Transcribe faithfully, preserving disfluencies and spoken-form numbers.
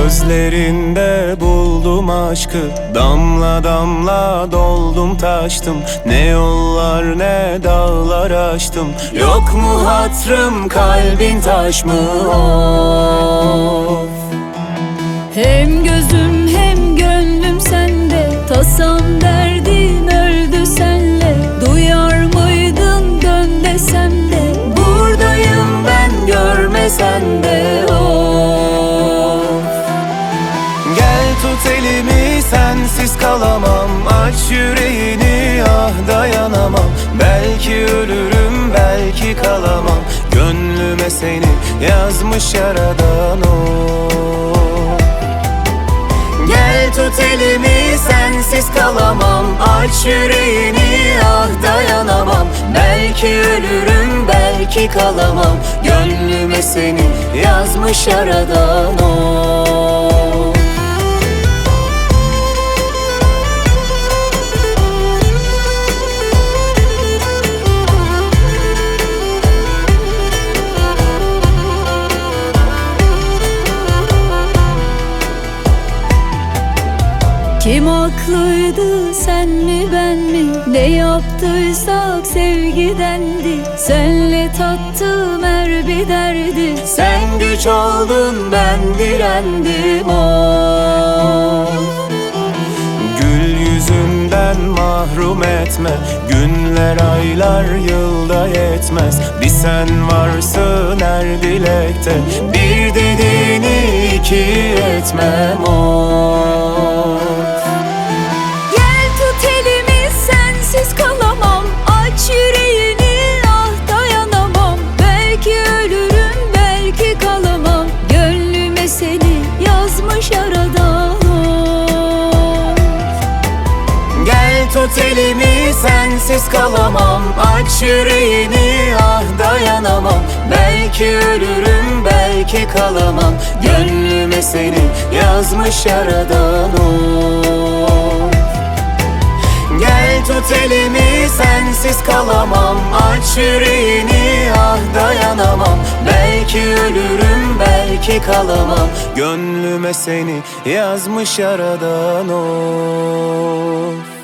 Gözlerinde buldum aşkı, damla damla doldum taştım. Ne yollar ne dağlar aştım. Yok mu hatrım, kalbin taş mı? Of. Hem gözüm hem gönlüm sende, tasam derdim öldü senle. Duyar mıydın dön desem de, Buradayım ben görmesen de. Of. Gel tut elimi, sensiz kalamam. Aç yüreğini, ah dayanamam. Belki ölürüm belki kalamam. Gönlüme seni yazmış yaradan o. Gel tut elimi, sensiz kalamam. Aç yüreğini, ah dayanamam. Belki ölürüm belki kalamam. Gönlüme seni yazmış yaradan o. kim haklıydı, sen mi ben mi? Ne yaptıysak sevgidendi. Senle tattım her bir derdi. Sen güç oldun ben direndim of. Gül yüzünden mahrum etme. Günler aylar yılda yetmez. Bir sen varsın her dilekte. Bir dediğini iki etmem of. Sensiz kalamam, aç yüreğini, ah dayanamam. Belki ölürüm belki kalamam. Gönlüme seni yazmış yaradan. Gel tut elimi, sensiz kalamam. Aç yüreğini, ah dayanamam. Belki ölürüm belki kalamam. Gönlüme seni yazmış yaradan o. Gel tut elimi, sensiz kalamam. Aç yüreğini, ah dayanamam. Belki ölürüm belki kalamam. Gönlüme seni yazmış yaradan of.